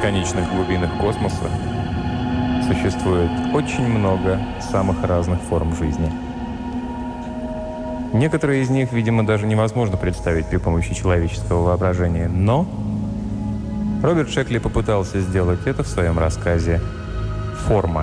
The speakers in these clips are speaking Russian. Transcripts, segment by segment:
бесконечных глубинах космоса существует очень много самых разных форм жизни. Некоторые из них, видимо, даже невозможно представить при помощи человеческого воображения. Но Роберт Шекли попытался сделать это в своем рассказе «Форма».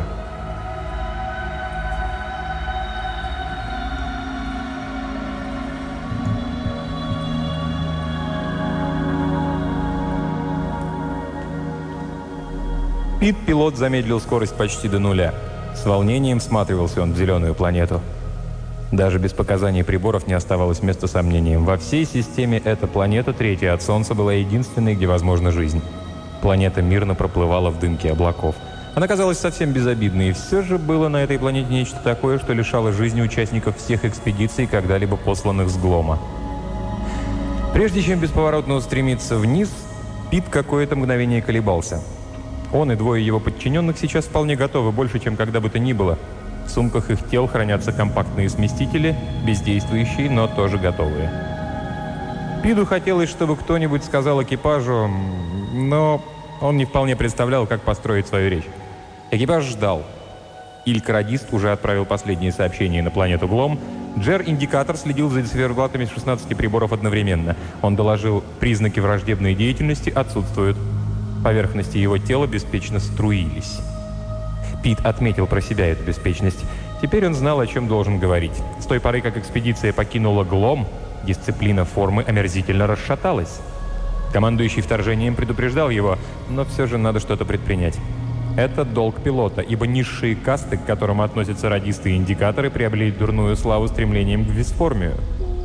Пит-пилот замедлил скорость почти до нуля. С волнением всматривался он в зеленую планету. Даже без показаний приборов не оставалось места сомнениям. Во всей системе эта планета, третья от Солнца, была единственной, где возможна жизнь. Планета мирно проплывала в дымке облаков. Она казалась совсем безобидной, и все же было на этой планете нечто такое, что лишало жизни участников всех экспедиций, когда-либо посланных с Глома. Прежде чем бесповоротно устремиться вниз, Пит какое-то мгновение колебался. Он и двое его подчиненных сейчас вполне готовы, больше, чем когда бы то ни было. В сумках их тел хранятся компактные сместители, бездействующие, но тоже готовые. Питу хотелось, чтобы кто-нибудь сказал экипажу, но он не вполне представлял, как построить свою речь. Экипаж ждал. Иль-радист уже отправил последние сообщения на планету Глом. Джер-индикатор следил за циферблатами 16 приборов одновременно. Он доложил, признаки враждебной деятельности отсутствуют. Поверхности его тела беспечно струились. Пит отметил про себя эту беспечность. Теперь он знал, о чем должен говорить. С той поры, как экспедиция покинула Глом, дисциплина формы омерзительно расшаталась. Командующий вторжением предупреждал его, но все же надо что-то предпринять. Это долг пилота, ибо низшие касты, к которым относятся радисты и индикаторы, приобрели дурную славу стремлением к бесформию.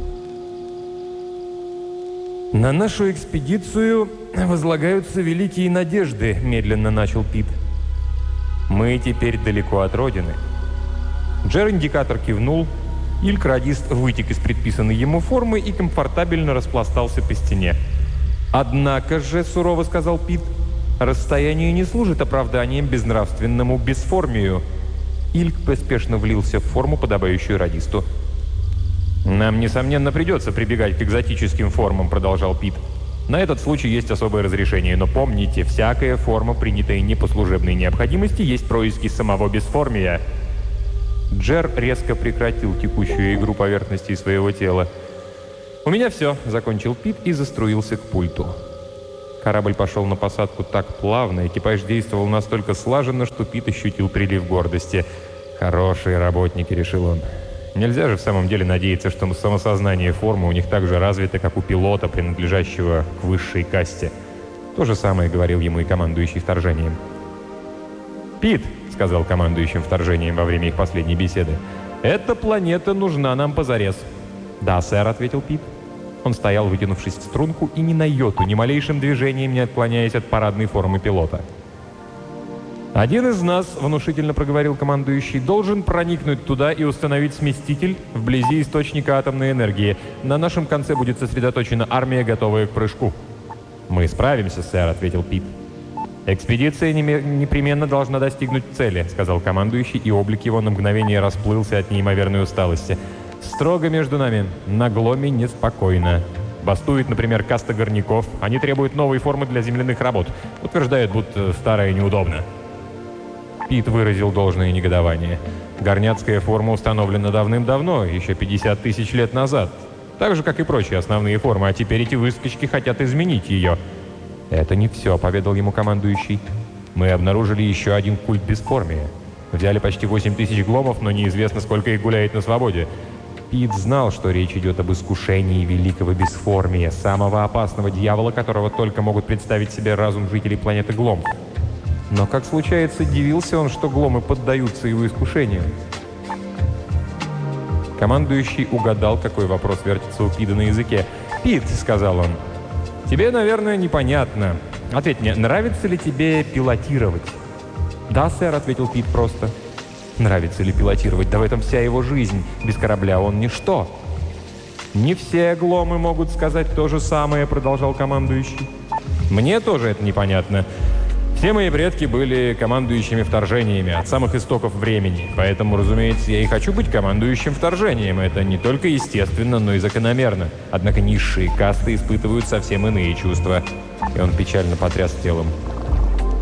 «На нашу экспедицию возлагаются великие надежды», — медленно начал Пит. «Мы теперь далеко от родины». Джер-индикатор кивнул, Иль-радист вытек из предписанной ему формы и комфортабельно распластался по стене. «Однако же», — сурово сказал Пит, — «расстояние не служит оправданием безнравственному бесформию». Ильк поспешно влился в форму, подобающую радисту. «Нам, несомненно, придется прибегать к экзотическим формам», — продолжал Пит. «На этот случай есть особое разрешение, но помните, всякая форма, принятая не по служебной необходимости, есть происки самого бесформия». Джер резко прекратил текущую игру поверхностей своего тела. «У меня все», — закончил Пит и заструился к пульту. Корабль пошел на посадку так плавно, экипаж действовал настолько слаженно, что Пит ощутил прилив гордости. «Хорошие работники», — решил он. Нельзя же в самом деле надеяться, что самосознание формы у них так же развито, как у пилота, принадлежащего к высшей касте. То же самое говорил ему и командующий вторжением. «Пит», — сказал командующим вторжением во время их последней беседы, — «эта планета нужна нам позарез». «Да, сэр», — ответил Пит. Он стоял, вытянувшись в струнку, и ни на йоту, ни малейшим движением не отклоняясь от парадной формы пилота. «Один из нас, — внушительно проговорил командующий, — должен проникнуть туда и установить сместитель вблизи источника атомной энергии. На нашем конце будет сосредоточена армия, готовая к прыжку». «Мы справимся, сэр», — ответил Пит. «Экспедиция непременно должна достигнуть цели», — сказал командующий, и облик его на мгновение расплылся от неимоверной усталости. «Строго между нами. На Гломе неспокойно. Бастует, например, каста горняков. Они требуют новой формы для земляных работ. Утверждают, будто старая неудобна». Пит выразил должное негодование. Горняцкая форма установлена давным-давно, еще 50 тысяч лет назад. Так же, как и прочие основные формы, а теперь эти выскочки хотят изменить ее. «Это не все», — поведал ему командующий. «Мы обнаружили еще один культ бесформия. Взяли почти 8 тысяч гломов, но неизвестно, сколько их гуляет на свободе». Пит знал, что речь идет об искушении великого бесформия, самого опасного дьявола, которого только могут представить себе разум жителей планеты Глом. Но, как случается, дивился он, что гломы поддаются его искушению. Командующий угадал, какой вопрос вертится у Пита на языке. «Пит», — сказал он, — «тебе, наверное, непонятно. Ответь мне, нравится ли тебе пилотировать?» «Да, сэр», — ответил Пит просто. «Нравится ли пилотировать? Да в этом вся его жизнь. Без корабля он ничто». «Не все гломы могут сказать то же самое», — продолжал командующий. «Мне тоже это непонятно. Все мои предки были командующими вторжениями от самых истоков времени, поэтому, разумеется, я и хочу быть командующим вторжением. Это не только естественно, но и закономерно. Однако низшие касты испытывают совсем иные чувства». И он печально потряс телом.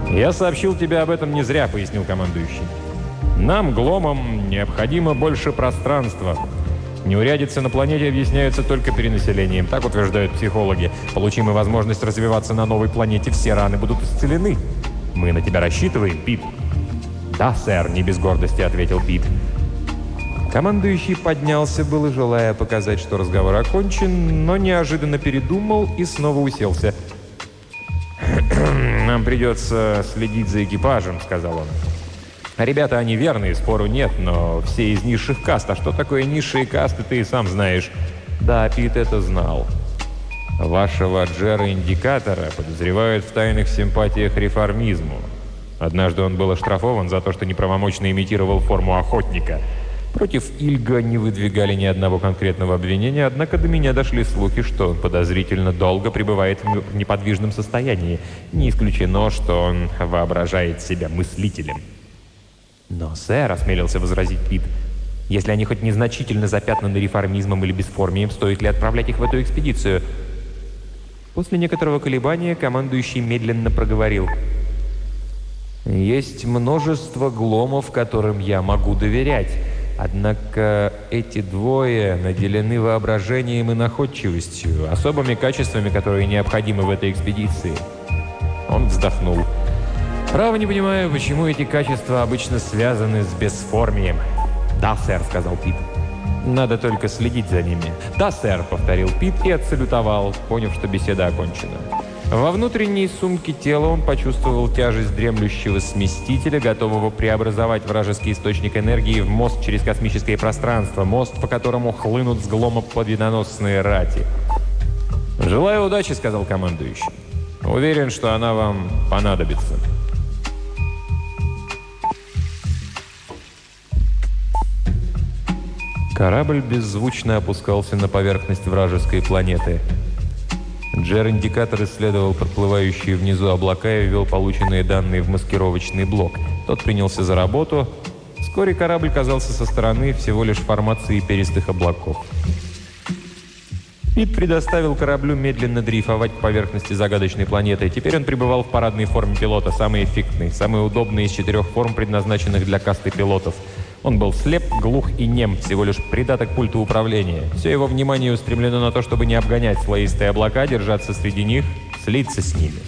«Я сообщил тебе об этом не зря», — пояснил командующий. «Нам, гломам, необходимо больше пространства. Неурядицы на планете объясняются только перенаселением, так утверждают психологи. Получим мы возможность развиваться на новой планете, все раны будут исцелены. Мы на тебя рассчитываем, Пит». «Да, сэр», — не без гордости ответил Пит. Командующий поднялся было, желая показать, что разговор окончен, но неожиданно передумал и снова уселся. «Нам придется следить за экипажем», — сказал он. «Ребята, они верные, спору нет, но все из низших каст. А что такое низшие касты, ты и сам знаешь». Да, Пит это знал. Вашего Джера-индикатора подозревают в тайных симпатиях реформизму. Однажды он был оштрафован за то, что неправомочно имитировал форму охотника. Против Ильга не выдвигали ни одного конкретного обвинения, однако до меня дошли слухи, что он подозрительно долго пребывает в неподвижном состоянии. Не исключено, что он воображает себя мыслителем. «Но, сэр», — осмелился возразить Пит, — «если они хоть незначительно запятнаны реформизмом или бесформием, стоит ли отправлять их в эту экспедицию?» После некоторого колебания командующий медленно проговорил. «Есть множество гломов, которым я могу доверять. Однако эти двое наделены воображением и находчивостью, особыми качествами, которые необходимы в этой экспедиции». Он вздохнул. «Право не понимаю, почему эти качества обычно связаны с бесформием». «Да, сэр», — сказал Пит. «Надо только следить за ними». «Да, сэр», — повторил Пит и отсалютовал, поняв, что беседа окончена. Во внутренней сумке тела он почувствовал тяжесть дремлющего сместителя, готового преобразовать вражеский источник энергии в мост через космическое пространство, мост, по которому хлынут с глома победоносные рати. «Желаю удачи», — сказал командующий. «Уверен, что она вам понадобится». Корабль беззвучно опускался на поверхность вражеской планеты. Джер-индикатор исследовал проплывающие внизу облака и ввел полученные данные в маскировочный блок. Тот принялся за работу. Вскоре корабль казался со стороны всего лишь формацией перистых облаков. Пит предоставил кораблю медленно дрейфовать к поверхности загадочной планеты. Теперь он пребывал в парадной форме пилота, самый эффектный, самый удобный из 4 форм, предназначенных для касты пилотов. Он был слеп, глух и нем, всего лишь придаток пульта управления. Все его внимание устремлено на то, чтобы не обгонять слоистые облака, держаться среди них, слиться с ними.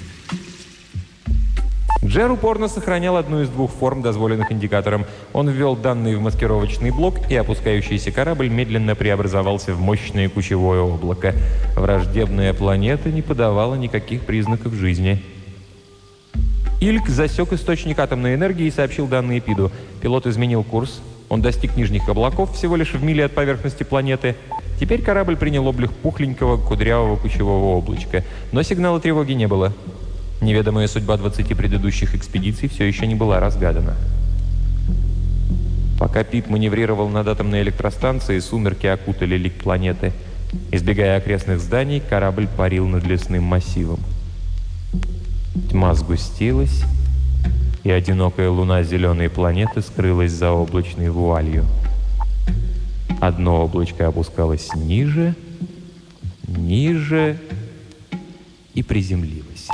Джер упорно сохранял одну из 2 форм, дозволенных индикатором. Он ввел данные в маскировочный блок, и опускающийся корабль медленно преобразовался в мощное кучевое облако. Враждебная планета не подавала никаких признаков жизни. Ильк засек источник атомной энергии и сообщил данные Пиду. Пилот изменил курс. Он достиг нижних облаков, всего лишь в миле от поверхности планеты. Теперь корабль принял облик пухленького, кудрявого кучевого облачка. Но сигнала тревоги не было. Неведомая судьба 20 предыдущих экспедиций все еще не была разгадана. Пока Пит маневрировал над атомной электростанцией, сумерки окутали лик планеты. Избегая окрестных зданий, корабль парил над лесным массивом. Тьма сгустилась, и одинокая луна зеленой планеты скрылась за облачной вуалью. Одно облачко опускалось ниже, ниже и приземлилось.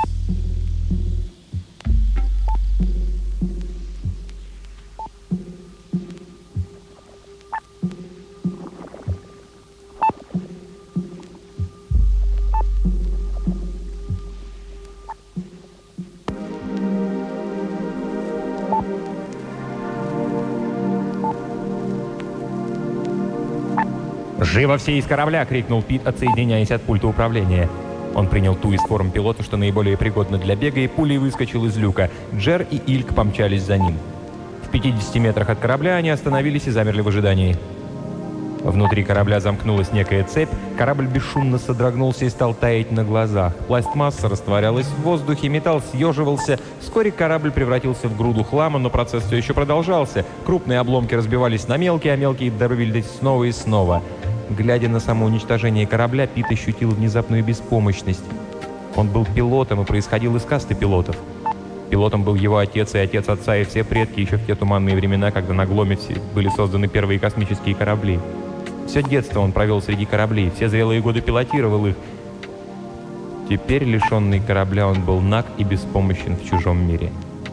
«Живо все из корабля!» — крикнул Пит, отсоединяясь от пульта управления. Он принял ту из форм пилота, что наиболее пригодна для бега, и пулей выскочил из люка. Джер и Ильк помчались за ним. В 50 метрах от корабля они остановились и замерли в ожидании. Внутри корабля замкнулась некая цепь, корабль бесшумно содрогнулся и стал таять на глазах. Пластмасса растворялась в воздухе, металл съеживался. Вскоре корабль превратился в груду хлама, но процесс все еще продолжался. Крупные обломки разбивались на мелкие, а мелкие дробились снова и снова. Глядя на самоуничтожение корабля, Пит ощутил внезапную беспомощность. Он был пилотом и происходил из касты пилотов. Пилотом был его отец и отец отца, и все предки еще в те туманные времена, когда на Гломете были созданы первые космические корабли. Все детство он провел среди кораблей, все зрелые годы пилотировал их. Теперь, лишенный корабля, он был наг и беспомощен в чужом мире.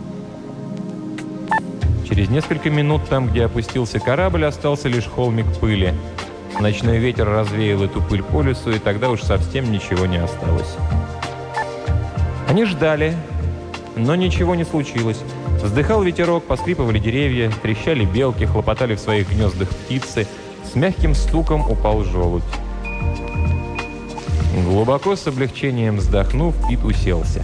Через несколько минут там, где опустился корабль, остался лишь холмик пыли. Ночной ветер развеял эту пыль по лесу, и тогда уж совсем ничего не осталось. Они ждали, но ничего не случилось. Вздыхал ветерок, поскрипывали деревья, трещали белки, хлопотали в своих гнездах птицы. С мягким стуком упал желудь. Глубоко с облегчением вздохнув, Пит уселся.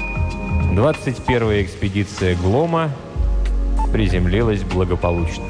21-я экспедиция Глома приземлилась благополучно.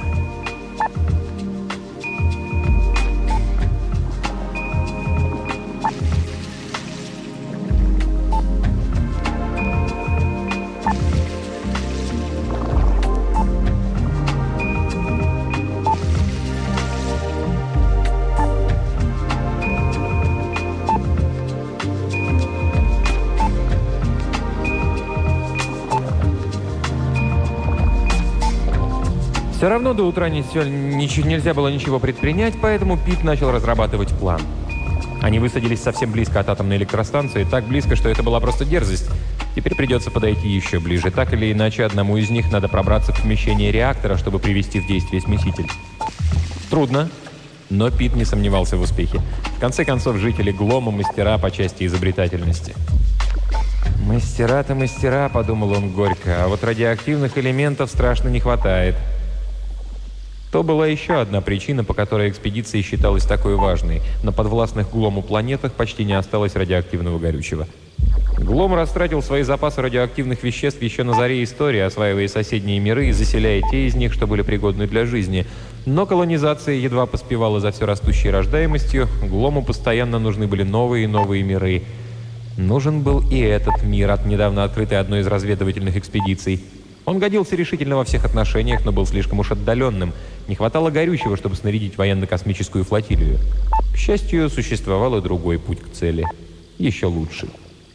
Все равно до утра нельзя было ничего предпринять, поэтому Пит начал разрабатывать план. Они высадились совсем близко от атомной электростанции, так близко, что это была просто дерзость. Теперь придется подойти еще ближе. Так или иначе, одному из них надо пробраться в помещение реактора, чтобы привести в действие смеситель. Трудно, но Пит не сомневался в успехе. В конце концов, жители Глома – мастера по части изобретательности. «Мастера-то мастера», – подумал он горько, – «а вот радиоактивных элементов страшно не хватает». То была еще одна причина, по которой экспедиция считалась такой важной. На подвластных Глому планетах почти не осталось радиоактивного горючего. Глом растратил свои запасы радиоактивных веществ еще на заре истории, осваивая соседние миры и заселяя те из них, что были пригодны для жизни. Но колонизация едва поспевала за все растущей рождаемостью, Глому постоянно нужны были новые и новые миры. Нужен был и этот мир, недавно открытый одной из разведывательных экспедиций. Он годился решительно во всех отношениях, но был слишком уж отдаленным. Не хватало горючего, чтобы снарядить военно-космическую флотилию. К счастью, существовал и другой путь к цели. Еще лучший.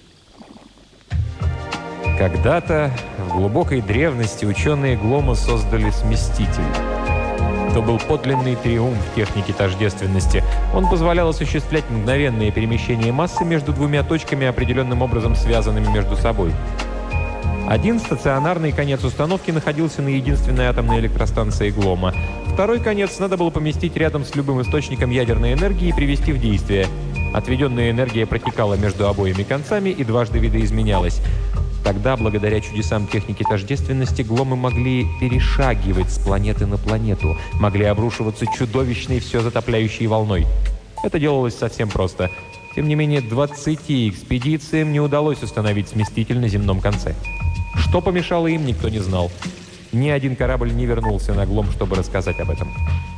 Когда-то, в глубокой древности, ученые Глома создали сместитель. Это был подлинный триумф техники тождественности. Он позволял осуществлять мгновенные перемещения массы между двумя точками, определенным образом связанными между собой. Один стационарный конец установки находился на единственной атомной электростанции Глома. Второй конец надо было поместить рядом с любым источником ядерной энергии и привести в действие. Отведенная энергия протекала между обоими концами и дважды видоизменялась. Тогда, благодаря чудесам техники тождественности, Гломы могли перешагивать с планеты на планету, могли обрушиваться чудовищной все затопляющей волной. Это делалось совсем просто. Тем не менее, 20 экспедициям не удалось установить сместитель на земном конце. Что помешало им, никто не знал. Ни один корабль не вернулся на Глом, чтобы рассказать об этом.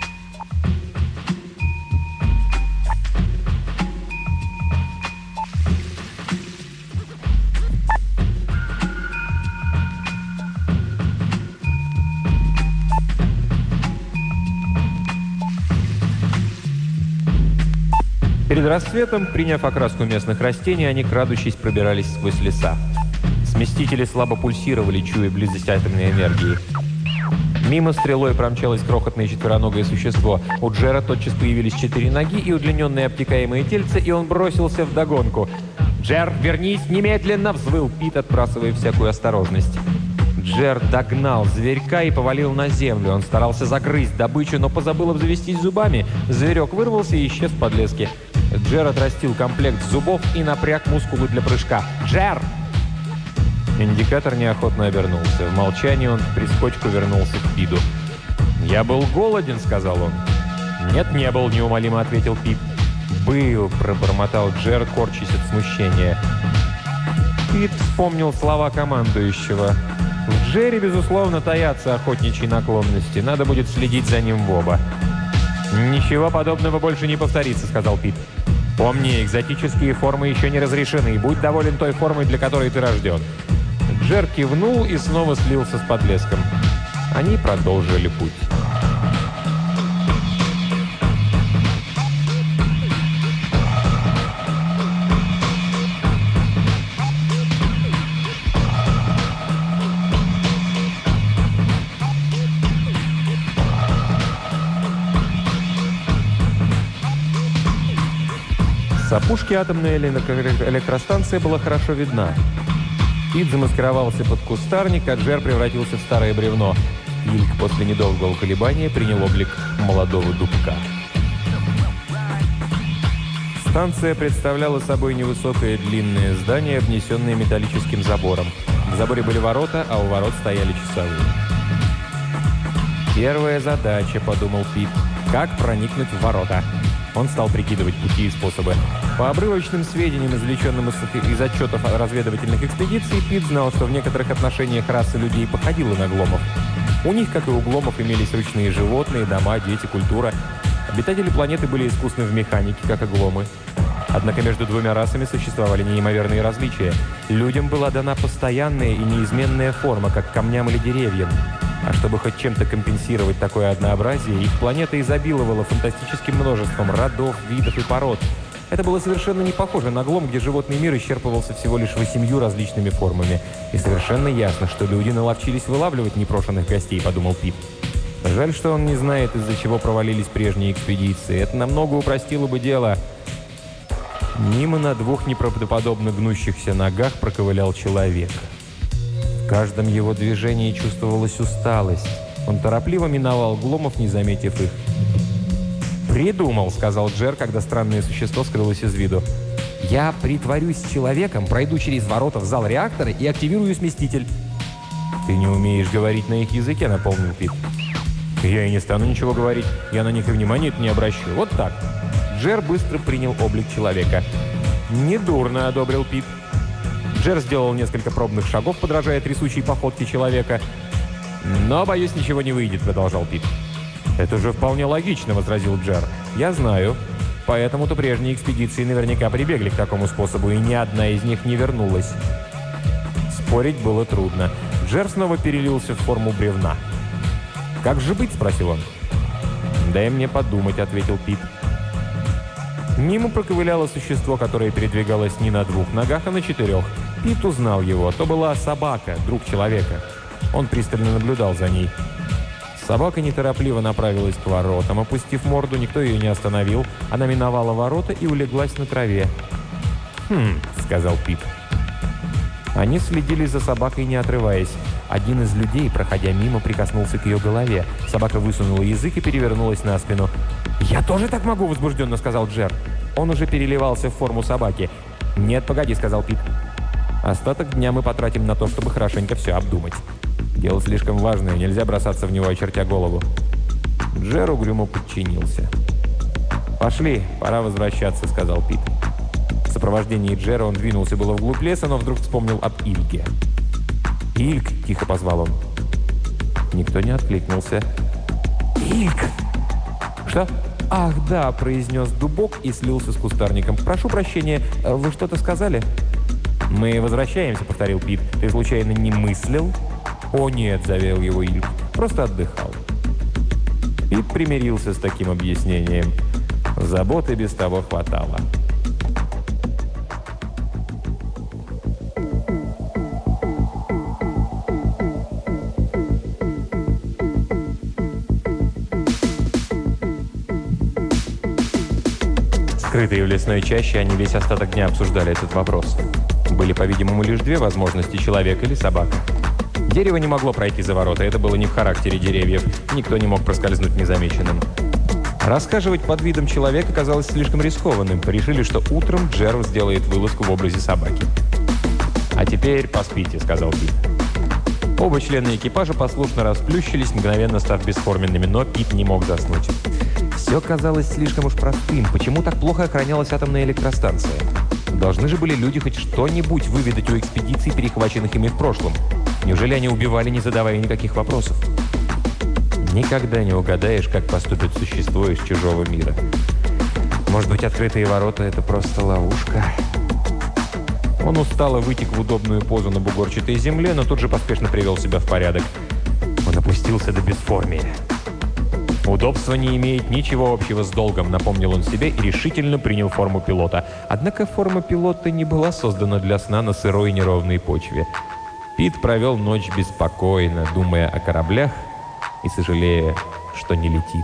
Перед рассветом, приняв окраску местных растений, они, крадучись, пробирались сквозь леса. Сместители слабо пульсировали, чуя близость атомной энергии. Мимо стрелой промчалось крохотное четвероногое существо. У Джера тотчас появились 4 ноги и удлиненные обтекаемые тельца, и он бросился вдогонку. «Джер, вернись немедленно!» — взвыл Пит, отбрасывая всякую осторожность. Джер догнал зверька и повалил на землю. Он старался загрызть добычу, но позабыл обзавестись зубами. Зверек вырвался и исчез в подлеске. Джер отрастил комплект зубов и напряг мускулы для прыжка. «Джер!» Индикатор неохотно обернулся. В молчании он в прискочку вернулся к Питу. «Я был голоден», — сказал он. «Нет, не был», — неумолимо ответил Пит. «Был», — пробормотал Джер, корчась от смущения. Пит вспомнил слова командующего. В Джерри, безусловно, таятся охотничьи наклонности. Надо будет следить за ним в оба. «Ничего подобного больше не повторится», — сказал Пит. «Помни, экзотические формы еще не разрешены, и будь доволен той формой, для которой ты рожден». Джер кивнул и снова слился с подлеском. Они продолжили путь. С опушки атомной электростанции была хорошо видна. Пит замаскировался под кустарник, а Джер превратился в старое бревно. Ильк после недолгого колебания принял облик молодого дубка. Станция представляла собой невысокое длинное здание, обнесенное металлическим забором. В заборе были ворота, а у ворот стояли часовые. «Первая задача», — подумал Пит, — «как проникнуть в ворота?» Он стал прикидывать пути и способы. По обрывочным сведениям, извлеченным из отчетов разведывательных экспедиций, Пит знал, что в некоторых отношениях раса людей походила на гломов. У них, как и у гломов, имелись ручные животные, дома, дети, культура. Обитатели планеты были искусны в механике, как и гломы. Однако между двумя расами существовали неимоверные различия. Людям была дана постоянная и неизменная форма, как камням или деревьям. А чтобы хоть чем-то компенсировать такое однообразие, их планета изобиловала фантастическим множеством родов, видов и пород. Это было совершенно не похоже на глом, где животный мир исчерпывался всего лишь 8 различными формами. И совершенно ясно, что люди наловчились вылавливать непрошенных гостей, подумал Пит. Жаль, что он не знает, из-за чего провалились прежние экспедиции. Это намного упростило бы дело. Мимо на двух неправдоподобно гнущихся ногах проковылял человек. В каждом его движении чувствовалась усталость. Он торопливо миновал гломов, не заметив их. «Придумал», — сказал Джер, когда странное существо скрылось из виду. «Я притворюсь человеком, пройду через ворота в зал реактора и активирую сместитель». «Ты не умеешь говорить на их языке», — напомнил Пит. «Я и не стану ничего говорить. Я на них и внимания не обращу. Вот так». Джер быстро принял облик человека. «Недурно», — одобрил Пит. Джер сделал несколько пробных шагов, подражая трясущей походке человека. «Но, боюсь, ничего не выйдет», — продолжал Пит. «Это же вполне логично», — возразил Джер. «Я знаю. Поэтому-то прежние экспедиции наверняка прибегли к такому способу, и ни одна из них не вернулась». Спорить было трудно. Джер снова перелился в форму бревна. «Как же быть?» — спросил он. «Дай мне подумать», — ответил Пит. Мимо проковыляло существо, которое передвигалось не на двух ногах, а на 4. Пит узнал его. То была собака, друг человека. Он пристально наблюдал за ней. Собака неторопливо направилась к воротам. Опустив морду, никто ее не остановил. Она миновала ворота и улеглась на траве. «Хм», — сказал Пит. Они следили за собакой, не отрываясь. Один из людей, проходя мимо, прикоснулся к ее голове. Собака высунула язык и перевернулась на спину. «Я тоже так могу?» — возбужденно сказал Джер. Он уже переливался в форму собаки. «Нет, погоди», — сказал Пит. «Остаток дня мы потратим на то, чтобы хорошенько все обдумать. Дело слишком важное, нельзя бросаться в него, очертя голову». Джер угрюмо подчинился. «Пошли, пора возвращаться», — сказал Пит. В сопровождении Джера он двинулся было вглубь леса, но вдруг вспомнил об Ильке. «Ильк!» — тихо позвал он. Никто не откликнулся. «Ильк!» «Что?» «Ах, да!» — произнес дубок и слился с кустарником. «Прошу прощения, вы что-то сказали?» «Мы возвращаемся», — повторил Пит. «Ты случайно не мыслил?» «О, нет», — заверил его Ильк. «Просто отдыхал». Пит примирился с таким объяснением. Заботы без того хватало. Скрытые в лесной чаще, они весь остаток дня обсуждали этот вопрос. Были, по-видимому, лишь две возможности – человек или собака. Дерево не могло пройти за ворота, это было не в характере деревьев. Никто не мог проскользнуть незамеченным. Расхаживать под видом человека казалось слишком рискованным. Решили, что утром Джер сделает вылазку в образе собаки. «А теперь поспите», – сказал Пит. Оба члена экипажа послушно расплющились, мгновенно став бесформенными, но Пит не мог заснуть. Все казалось слишком уж простым. Почему так плохо охранялась атомная электростанция? Должны же были люди хоть что-нибудь выведать у экспедиций, перехваченных ими в прошлом. Неужели они убивали, не задавая никаких вопросов? Никогда не угадаешь, как поступит существо из чужого мира. Может быть, открытые ворота — это просто ловушка? Он устало вытек в удобную позу на бугорчатой земле, но тут же поспешно привел себя в порядок. Он опустился до бесформия. «Удобство не имеет ничего общего с долгом», — напомнил он себе и решительно принял форму пилота. Однако форма пилота не была создана для сна на сырой и неровной почве. Пит провел ночь беспокойно, думая о кораблях и сожалея, что не летит.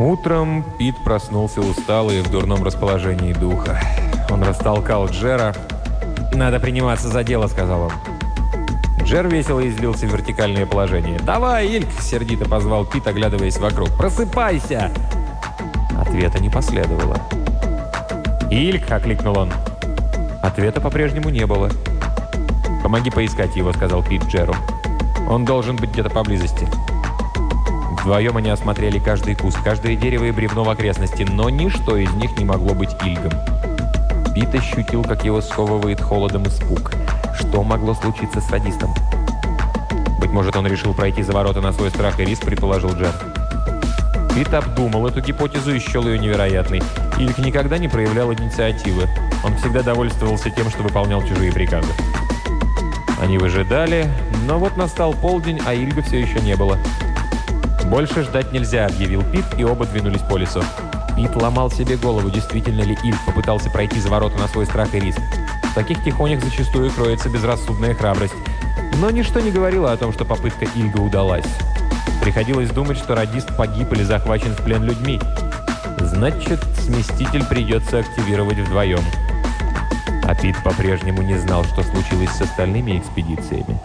Утром Пит проснулся усталый и в дурном расположении духа. Он растолкал Джера. «Надо приниматься за дело», — сказал он. Джер весело излился в вертикальное положение. «Давай, Ильк!» — сердито позвал Пит, оглядываясь вокруг. «Просыпайся!» Ответа не последовало. «Ильк!» — окликнул он. Ответа по-прежнему не было. «Помоги поискать его», — сказал Пит Джеру. «Он должен быть где-то поблизости». Вдвоем они осмотрели каждый куст, каждое дерево и бревно в окрестности, но ничто из них не могло быть Ильгом. Пит ощутил, как его сковывает холодом испуг. Что могло случиться с радистом? «Быть может, он решил пройти за ворота на свой страх и риск», — предположил Джер. Пит обдумал эту гипотезу и счел ее невероятной. Ильг никогда не проявлял инициативы. Он всегда довольствовался тем, что выполнял чужие приказы. Они выжидали, но вот настал полдень, а Ильга все еще не было. «Больше ждать нельзя», — объявил Пит, и оба двинулись по лесу. Пит ломал себе голову, действительно ли Ильг попытался пройти за ворота на свой страх и риск. В таких тихонях зачастую кроется безрассудная храбрость. Но ничто не говорило о том, что попытка Ильга удалась. Приходилось думать, что радист погиб или захвачен в плен людьми. Значит, сместитель придется активировать вдвоем. А Пит по-прежнему не знал, что случилось с остальными экспедициями.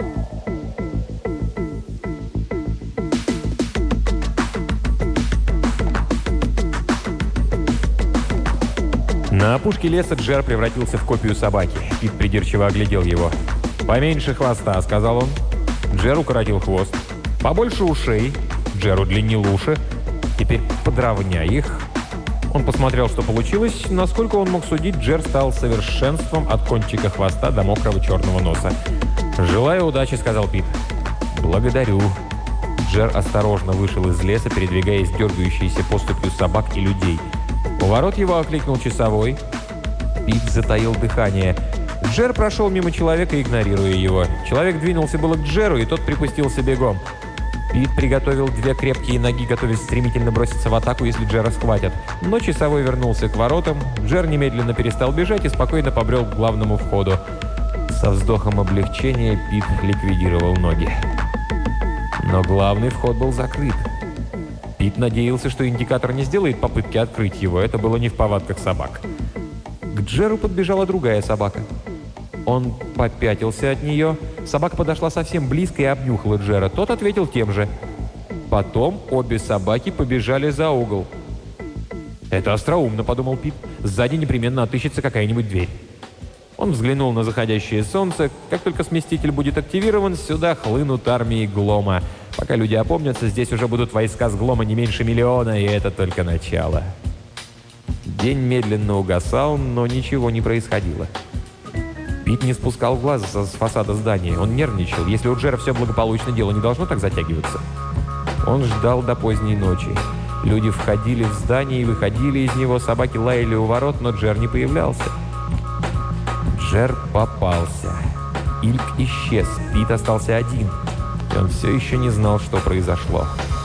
На опушке леса Джер превратился в копию собаки. Пит придирчиво оглядел его. «Поменьше хвоста», — сказал он. Джер укоротил хвост. «Побольше ушей». Джер удлинил уши. «Теперь подровняй их». Он посмотрел, что получилось. Насколько он мог судить, Джер стал совершенством от кончика хвоста до мокрого черного носа. «Желаю удачи», — сказал Пит. «Благодарю». Джер осторожно вышел из леса, передвигаясь дергающейся поступью собак и людей. У ворот его окликнул часовой. Пит затаил дыхание. Джер прошел мимо человека, игнорируя его. Человек двинулся было к Джеру, и тот припустился бегом. Пит приготовил две крепкие ноги, готовясь стремительно броситься в атаку, если Джера схватят. Но часовой вернулся к воротам. Джер немедленно перестал бежать и спокойно побрел к главному входу. Со вздохом облегчения Пит ликвидировал ноги. Но главный вход был закрыт. Пит надеялся, что индикатор не сделает попытки открыть его. Это было не в повадках собак. К Джеру подбежала другая собака. Он попятился от нее. Собака подошла совсем близко и обнюхала Джера. Тот ответил тем же. Потом обе собаки побежали за угол. «Это остроумно», — подумал Пит. «Сзади непременно отыщется какая-нибудь дверь». Он взглянул на заходящее солнце. Как только сместитель будет активирован, сюда хлынут армии Глома. Пока люди опомнятся, здесь уже будут войска с Глома не меньше 1 миллиона, и это только начало. День медленно угасал, но ничего не происходило. Пит не спускал глаз с фасада здания. Он нервничал. Если у Джера все благополучно, дело не должно так затягиваться. Он ждал до поздней ночи. Люди входили в здание и выходили из него. Собаки лаяли у ворот, но Джер не появлялся. Джер попался. Ильг исчез. Пит остался один. И он все еще не знал, что произошло.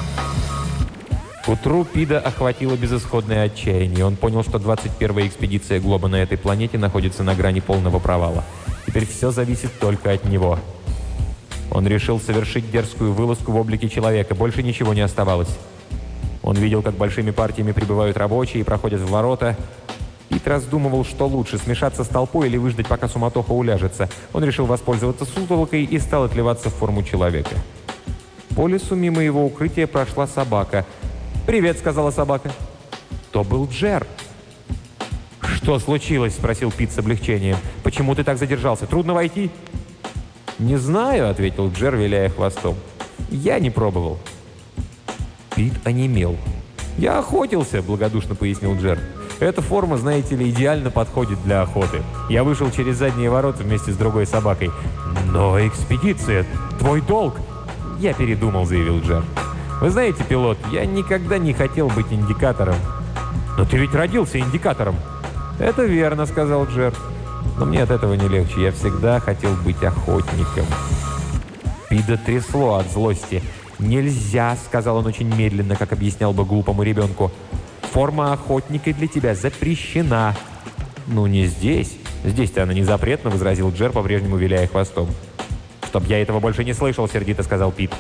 К утру Пита охватило безысходное отчаяние. Он понял, что 21-я экспедиция Глоба на этой планете находится на грани полного провала. Теперь все зависит только от него. Он решил совершить дерзкую вылазку в облике человека. Больше ничего не оставалось. Он видел, как большими партиями прибывают рабочие и проходят в ворота. Пит раздумывал, что лучше, смешаться с толпой или выждать, пока суматоха уляжется. Он решил воспользоваться сутолокой и стал отливаться в форму человека. По лесу мимо его укрытия прошла собака. «Привет», — сказала собака. То был Джер. «Что случилось?» — спросил Пит с облегчением. «Почему ты так задержался? Трудно войти?» «Не знаю», — ответил Джер, виляя хвостом. «Я не пробовал». Пит онемел. «Я охотился», — благодушно пояснил Джер. «Эта форма, знаете ли, идеально подходит для охоты. Я вышел через задние ворота вместе с другой собакой». «Но экспедиция — твой долг!» «Я передумал», — заявил Джер. «Вы знаете, пилот, я никогда не хотел быть индикатором». «Но ты ведь родился индикатором». «Это верно», — сказал Джер. «Но мне от этого не легче. Я всегда хотел быть охотником». Пита трясло от злости. «Нельзя», — сказал он очень медленно, как объяснял бы глупому ребенку. «Форма охотника для тебя запрещена». «Ну, не здесь. Здесь-то она не запретна», — возразил Джер, по-прежнему виляя хвостом. «Чтоб я этого больше не слышал», — сердито сказал Пит.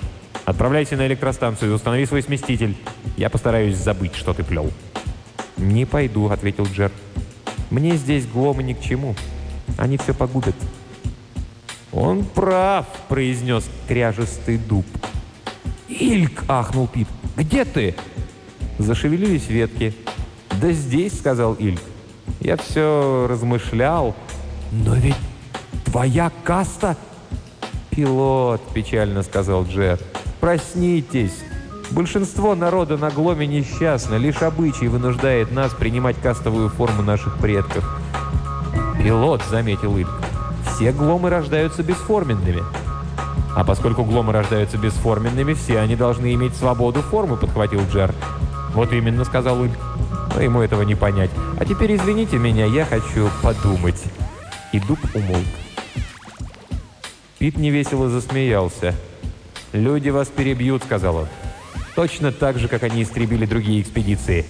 Отправляйся на электростанцию и установи свой сместитель. Я постараюсь забыть, что ты плел». «Не пойду», — ответил Джер. «Мне здесь гломы ни к чему. Они все погубят». «Он прав», — произнес кряжестый дуб. «Ильк!» — ахнул Пит. «Где ты?» Зашевелились ветки. «Да здесь», — сказал Ильк. «Я все размышлял». «Но ведь твоя каста...» «Пилот», — печально сказал Джер. «Проснитесь. Большинство народа на Гломе несчастно. Лишь обычай вынуждает нас принимать кастовую форму наших предков». «Пилот», — заметил Ильк. «Все гломы рождаются бесформенными». «А поскольку гломы рождаются бесформенными, все они должны иметь свободу формы», — подхватил Джер. «Вот именно», — сказал Ильк. «Но ему этого не понять. А теперь извините меня, я хочу подумать». И дуб умолк. Пит невесело засмеялся. «Люди вас перебьют», — сказал он. «Точно так же, как они истребили другие экспедиции».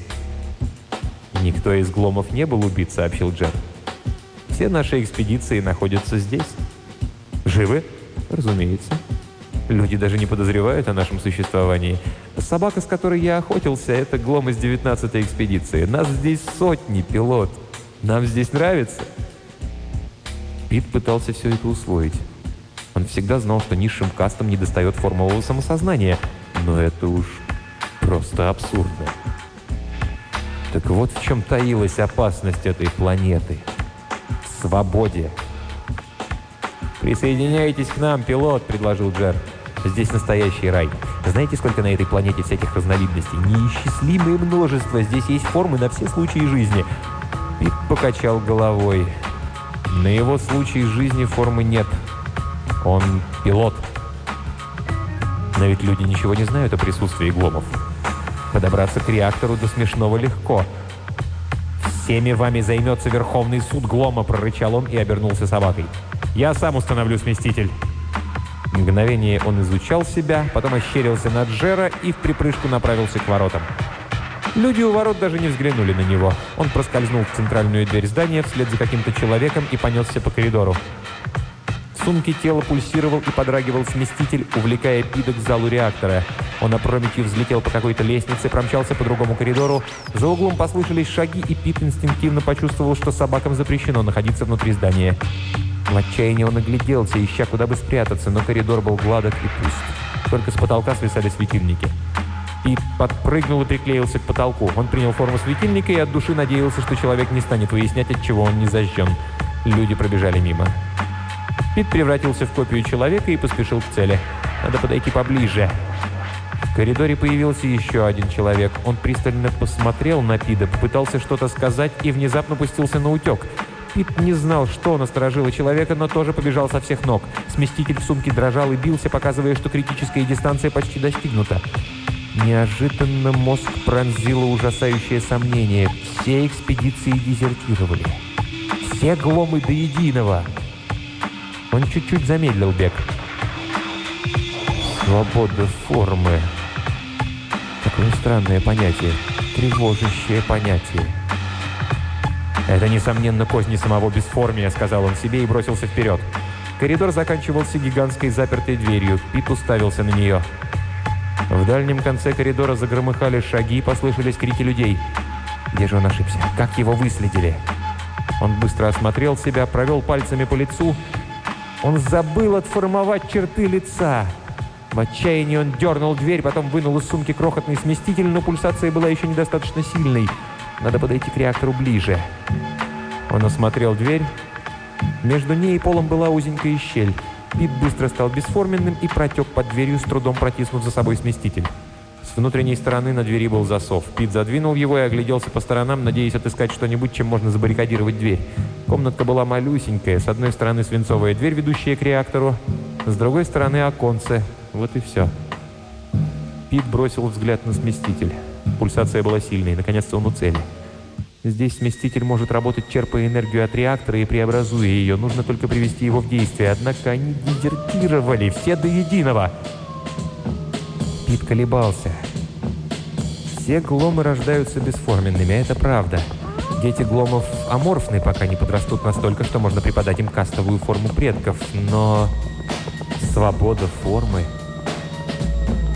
«Никто из гломов не был убит», — сообщил Джер. «Все наши экспедиции находятся здесь». «Живы?» «Разумеется. Люди даже не подозревают о нашем существовании. Собака, с которой я охотился, это глом из 19-й экспедиции. Нас здесь сотни, пилот. Нам здесь нравится». Пит пытался все это усвоить. Он всегда знал, что низшим кастам недостает формового самосознания. Но это уж просто абсурдно. Так вот в чем таилась опасность этой планеты. В свободе. «Присоединяйтесь к нам, пилот», — предложил Джер. «Здесь настоящий рай. Знаете, сколько на этой планете всяких разновидностей? Неисчислимое множество. Здесь есть формы на все случаи жизни». Пит покачал головой. «На его случай жизни формы нет. Он пилот». «Но ведь люди ничего не знают о присутствии гломов. Подобраться к реактору до смешного легко». «Всеми вами займется Верховный суд Глома», — прорычал он и обернулся собакой. «Я сам установлю сместитель». Мгновение он изучал себя, потом ощерился на Джера и в припрыжку направился к воротам. Люди у ворот даже не взглянули на него. Он проскользнул в центральную дверь здания вслед за каким-то человеком и понесся по коридору. В сумке тела пульсировал и подрагивал сместитель, увлекая Пита к залу реактора. Он опрометью взлетел по какой-то лестнице, промчался по другому коридору. За углом послышались шаги, и Пит инстинктивно почувствовал, что собакам запрещено находиться внутри здания. В отчаянии он огляделся, ища куда бы спрятаться, но коридор был гладок и пуст. Только с потолка свисали светильники. Пит подпрыгнул и приклеился к потолку. Он принял форму светильника и от души надеялся, что человек не станет выяснять, от чего он не зажжен. Люди пробежали мимо. Пит превратился в копию человека и поспешил к цели. Надо подойти поближе. В коридоре появился еще один человек. Он пристально посмотрел на Пита, попытался что-то сказать и внезапно пустился на утек. Пит не знал, что насторожило человека, но тоже побежал со всех ног. Сместитель в сумке дрожал и бился, показывая, что критическая дистанция почти достигнута. Неожиданно мозг пронзило ужасающее сомнение. Все экспедиции дезертировали. Все гломы до единого. Он чуть-чуть замедлил бег. Свобода формы. Такое странное понятие. Тревожащее понятие. «Это, несомненно, козни самого бесформия», — сказал он себе и бросился вперед. Коридор заканчивался гигантской запертой дверью. Пит уставился на нее. В дальнем конце коридора загромыхали шаги и послышались крики людей. Где же он ошибся? Как его выследили? Он быстро осмотрел себя, провел пальцами по лицу. Он забыл отформовать черты лица. В отчаянии он дернул дверь, потом вынул из сумки крохотный сместитель, но пульсация была еще недостаточно сильной. Надо подойти к реактору ближе. Он осмотрел дверь. Между ней и полом была узенькая щель. Пит быстро стал бесформенным и протек под дверью, с трудом протиснув за собой сместитель. С внутренней стороны на двери был засов. Пит задвинул его и огляделся по сторонам, надеясь отыскать что-нибудь, чем можно забаррикадировать дверь. Комнатка была малюсенькая. С одной стороны свинцовая дверь, ведущая к реактору. С другой стороны оконце. Вот и все. Пит бросил взгляд на сместитель. Пульсация была сильной. Наконец-то он у цели. Здесь сместитель может работать, черпая энергию от реактора и преобразуя ее. Нужно только привести его в действие. Однако они дезертировали. Все до единого. Пит колебался. Все гломы рождаются бесформенными. Это правда. Дети гломов аморфны, пока не подрастут настолько, что можно преподать им кастовую форму предков. Но свобода формы...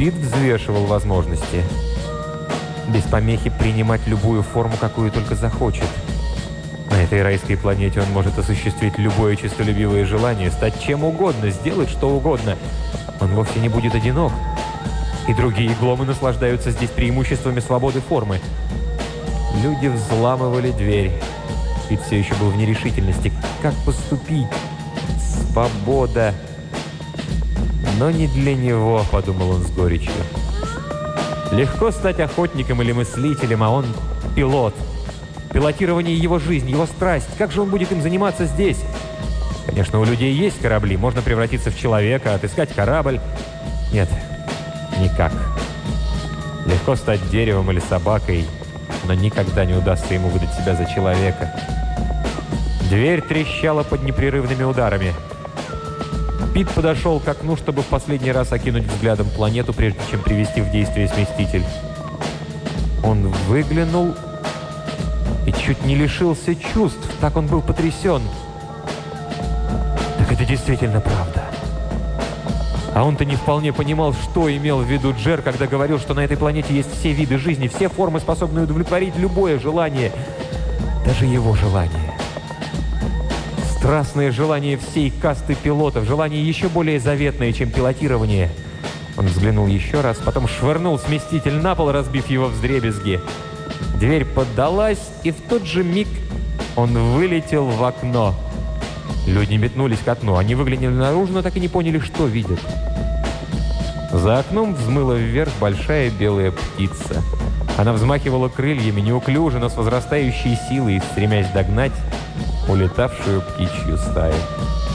Пит взвешивал возможности. Без помехи принимать любую форму, какую только захочет. На этой райской планете он может осуществить любое честолюбивое желание, стать чем угодно, сделать что угодно. Он вовсе не будет одинок. И другие гломы наслаждаются здесь преимуществами свободы формы. Люди взламывали дверь. Пит все еще был в нерешительности. Как поступить? Свобода. Но не для него, подумал он с горечью. Легко стать охотником или мыслителем, а он пилот. Пилотирование его жизни, его страсть. Как же он будет им заниматься здесь? Конечно, у людей есть корабли. Можно превратиться в человека, отыскать корабль. Нет, никак. Легко стать деревом или собакой, но никогда не удастся ему выдать себя за человека. Дверь трещала под непрерывными ударами. Пит подошел к окну, чтобы в последний раз окинуть взглядом планету, прежде чем привести в действие сместитель. Он выглянул и чуть не лишился чувств. Так он был потрясен. Так это действительно правда. А он-то не вполне понимал, что имел в виду Джер, когда говорил, что на этой планете есть все виды жизни, все формы, способные удовлетворить любое желание, даже его желание. Страстное желание всей касты пилотов, желание еще более заветное, чем пилотирование. Он взглянул еще раз, потом швырнул сместитель на пол, разбив его вдребезги. Дверь поддалась, и в тот же миг он вылетел в окно. Люди метнулись к окну. Они выглянули наружу, но так и не поняли, что видят. За окном взмыла вверх большая белая птица. Она взмахивала крыльями неуклюже, но с возрастающей силой, стремясь догнать улетавшую птичью стаю.